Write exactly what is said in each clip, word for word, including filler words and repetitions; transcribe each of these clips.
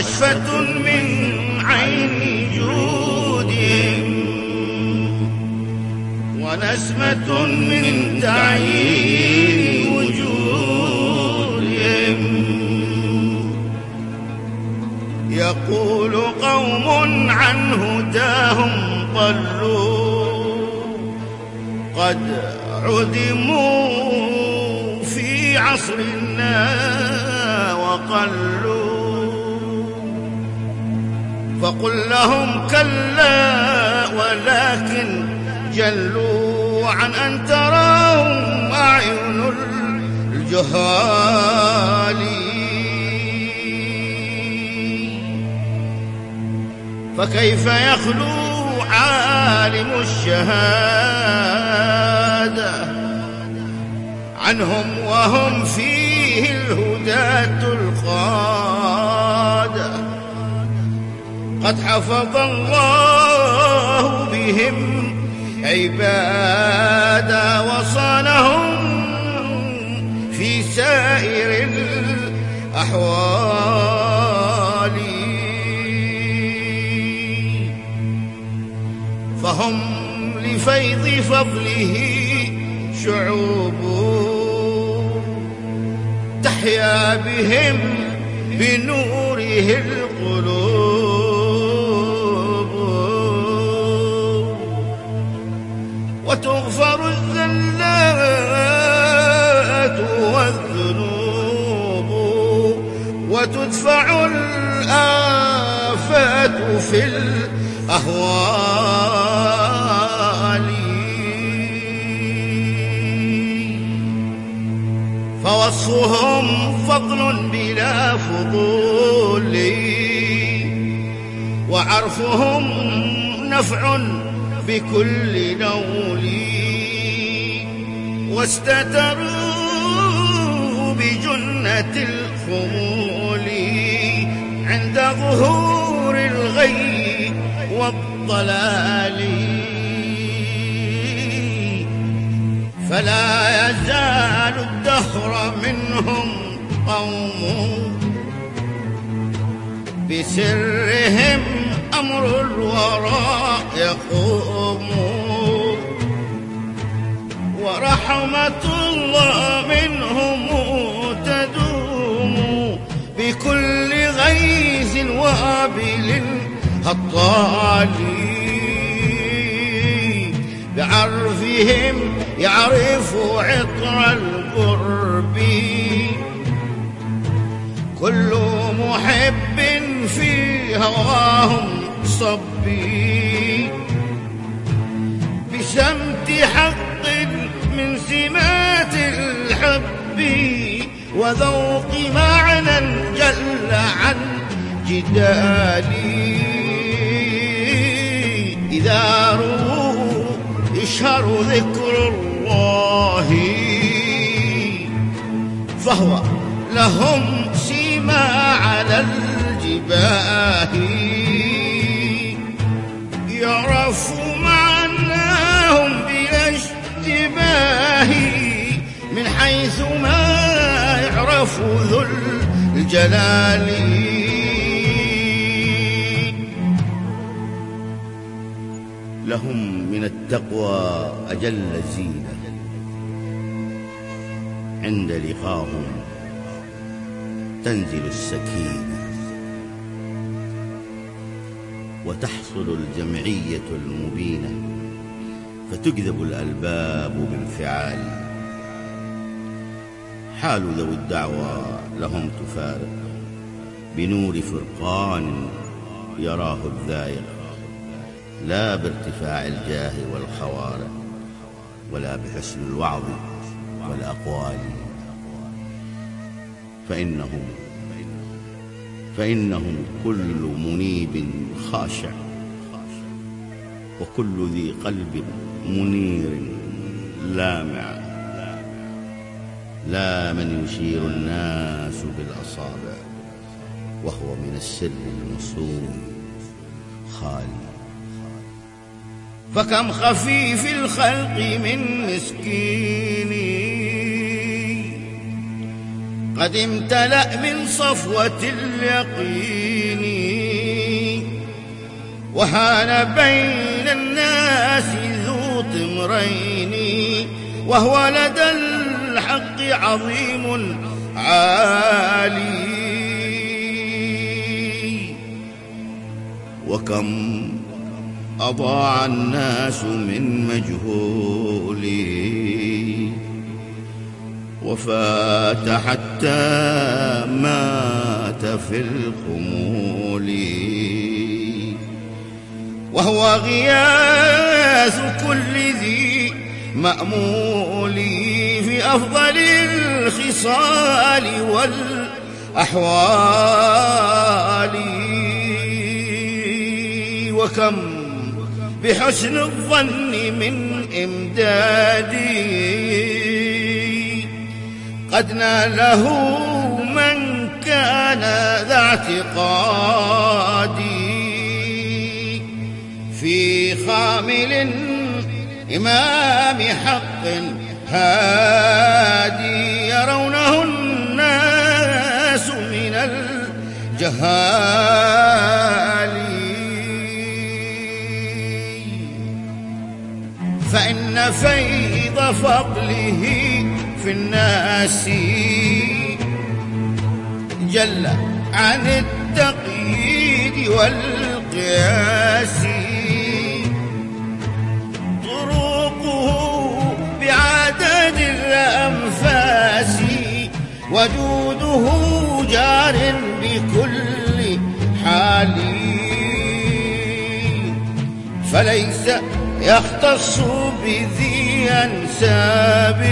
رشفة من عين جودهم ونسمة من تعيين وجودهم. يقول قوم عن هداهم ضلوا قد عدموا في عصرنا وقلوا، فقل لهم كلا ولكن جلوا عن أن تراهم أعين الجهال. فكيف يخلو عالم الشهادة عنهم وهم فيه الهداة القادة؟ قد حفظ الله بهم عبادا وصانهم في سائر الأحوال. فهم لفيض فضله شعوب تحيا بهم بنوره القلوب، وتغفر الزلات والذنوب وتدفع الآفات في الأهوال. فوصفهم فضل بلا فضول وعرفهم نفع بكل نول، واستتروا بجنة الخمول عند ظهور الغي والضلال. فلا يزال الدهر منهم قوم بسرهم أمر الورى يقوم، ورحمة الله منهم تدوم بكل غيث وابل هطال. بعرفهم يعرف عطر القرب كل محب في هواهم صبي، بسمت حق من سمات الحب وذوق معنى جل عن جدالي. إذا رووا يشهر ذكر الله فهو لهم سيما على الجباه، يعرف معناهم بلا اشتباه من حيث ما يعرف ذو الجلال. لهم من التقوى أجل زينة عند لقاهم تنزل السكينة، وتحصل الجمعية المبينة فتجذب الألباب بانفعال. حال ذوي الدعوى لهم تفارق بنور فرقان يراه الذائق، لا بارتفاع الجاه والخوارق ولا بحسن الوعظ والأقوال. فإنهم فإنهم كل منيب خاشع وكل ذي قلب منير لامع، لا من يشير الناس بالأصابع وهو من السر المصون خالي. فكم خفيف الخلق من مسكين قد امتلأ من صفوة اليقين، وهان بين الناس ذو طمرين، وهو لدى الحق عظيم عالي. وكم أضاع الناس من مجهول، وفات حتى مات في الخمول، وهو غياث كل ذي مأمول في أفضل الخصال والأحوال. وكم بحسن الظن من إمدادي قد ناله من كان ذا اعتقادي، في خامل إمام حق هادي يرونه الناس من الجهال. فإن فيض فضله في الناس جل عن التقييد والقياس، طرقه بعدد الأنفاس، وجوده جار بكل حال. فليس يختص بذي أنساب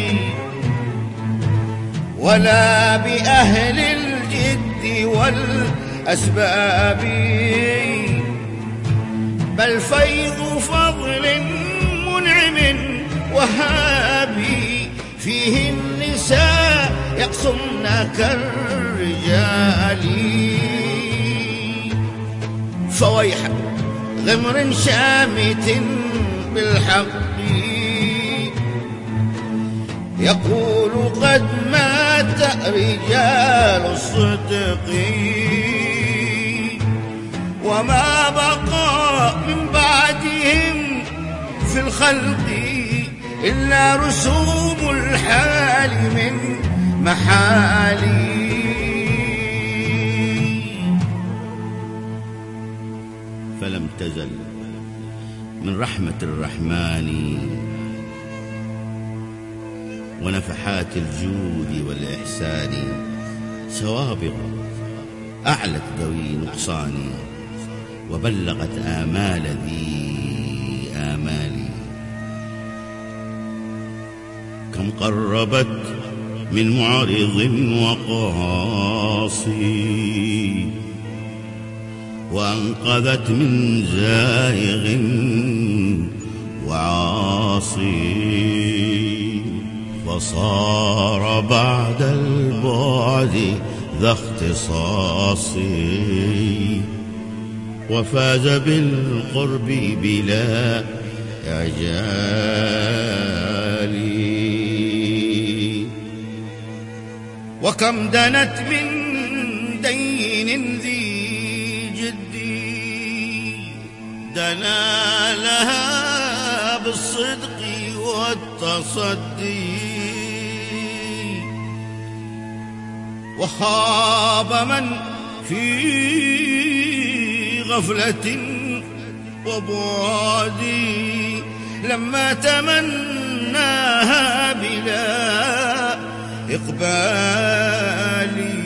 ولا بأهل الجد والأسباب، بل فيض فضل منعم وهابي، فيه النساء يقصمن كالرجال. فويح غمر شامت بالحق يقول قد مات رجال الصدق، وما بقى من بعدهم في الخلق إلا رسوم الحال من محالي. فلم تزل من رحمة الرحمن ونفحات الجود والإحسان سوابغ أعلت ذوي نقصان، وبلغت آمال ذي آمال. كم قربت من معرض وقاصي، وأنقذت من زائغ وعاصي، فصار بعد البعد ذا اختصاص، وفاز بالقرب بلا إعجال. وكم دنت من دين ذي دنا لها بالصدق والتصدي، وخاب من في غفلة وبعد لما تمناها بلا إقبال.